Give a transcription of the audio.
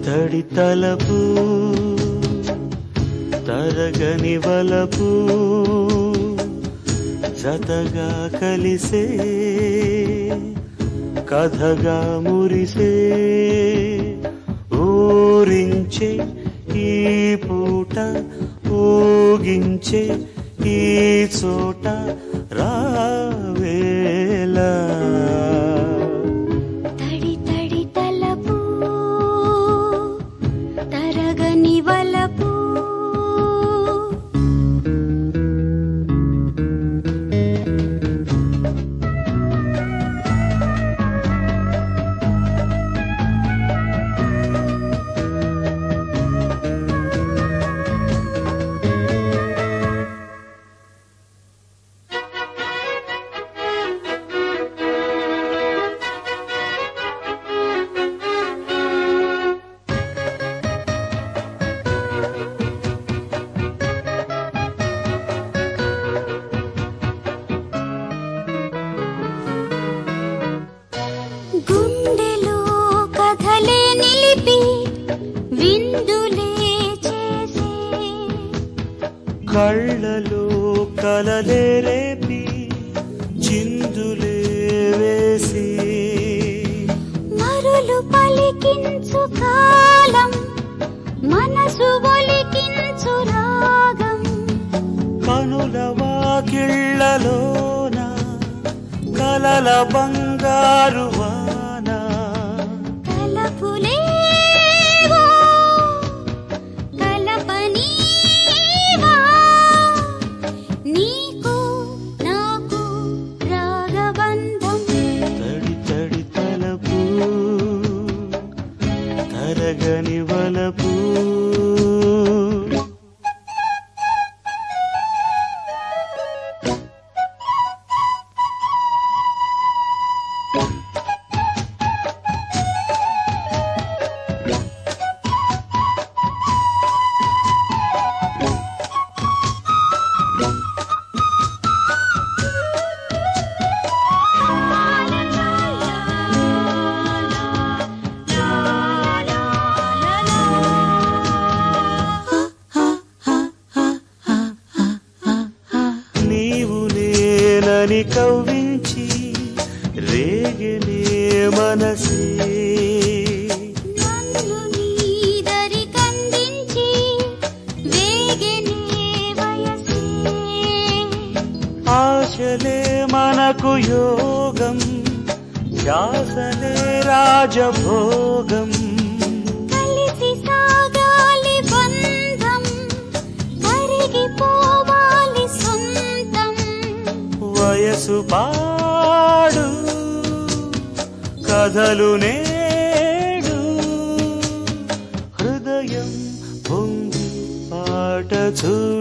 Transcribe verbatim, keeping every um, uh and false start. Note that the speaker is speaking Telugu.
తడి తలపు తరగని వలపు జతగా కలిసే కథగా మురిసే ఊరించే ఈ పూట ఊగించే ఈ చోట రావేలా తడి తడి తలపు తరగని వలపు గుండెలో కథలే నిలిపి విందులే చేసే కళ్ళలో కలలే రేపి చిందులే వేసి మరులు పలికించు కాలం మనసు ఒలికించు రాగం కనుల వాకిళ్ళలోన కలల బంగారు వాన తలపులేవో కలపనీవా నీకు నాకు రాగబంధం తడి తడి తలపు తరగని వలపు ని కవ్వించి రేగనే మనసే నన్ను నీదరి కందించి వేగనే వయసే ఆశలే మనకు యోగం ధ్యాసలే రాజభోగం కలిసి సాగాలి బంధం కరిగిపోవాలి సొంతం వయసు పాడు కథలు నేడు హృదయం పొంగి పాట చూడు